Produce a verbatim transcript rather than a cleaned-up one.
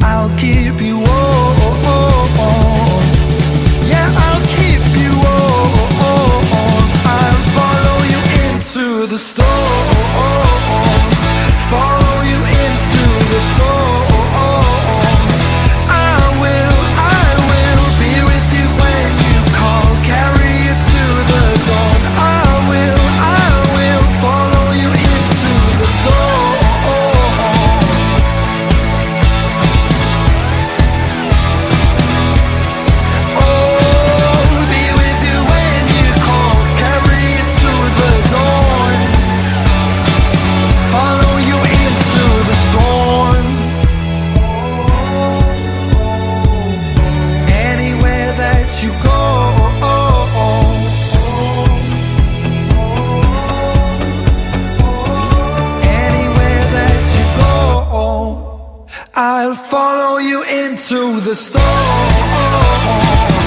I'll keep you warm. Yeah, I'll keep you warm. I'll follow you into the storm. Follow you into the storm. I will, I will be with you when you call. Carry you to the dawn. I will, I will follow you into the storm. I'll follow you into the storm.